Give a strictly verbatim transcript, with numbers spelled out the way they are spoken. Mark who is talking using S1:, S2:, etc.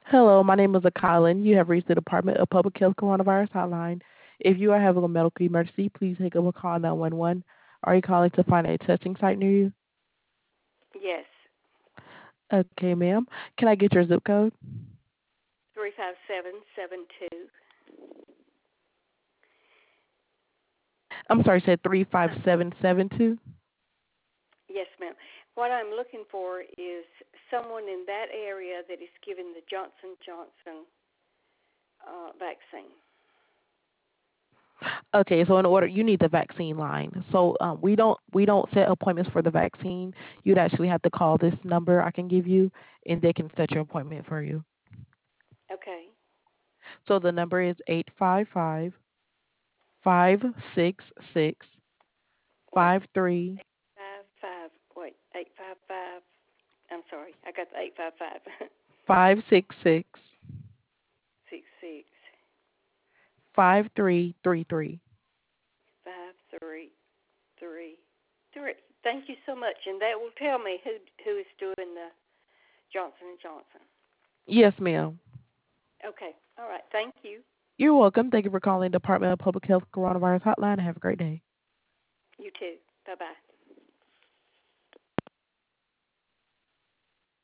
S1: Hello, my name is Akalin. You have reached the Department of Public Health Coronavirus Hotline. If you are having a medical emergency, please take up a call nine one one. Are you calling to find a testing site near you?
S2: Yes.
S1: Okay, ma'am. Can I get your zip code?
S2: three five seven seven two.
S1: I'm sorry, you said three five seven seven two?
S2: Yes, ma'am. What I'm looking for is someone in that area that is given the Johnson Johnson uh, vaccine.
S1: Okay, so in order, you need the vaccine line. So um, we don't we don't set appointments for the vaccine. You'd actually have to call this number I can give you, and they can set your appointment for you.
S2: Okay.
S1: So the number is eight five five five six six
S2: Wait.
S1: five three
S2: Five five. Wait. Eight five five. I'm sorry. I got the eight five five.
S1: five six six
S2: Six six
S1: five three three three.
S2: five three three three. Thank you so much, and that will tell me who who is doing the Johnson and Johnson.
S1: Yes, ma'am.
S2: Okay. All right. Thank you.
S1: You're welcome. Thank you for calling Department of Public Health Coronavirus Hotline. Have a great day.
S2: You too. Bye bye.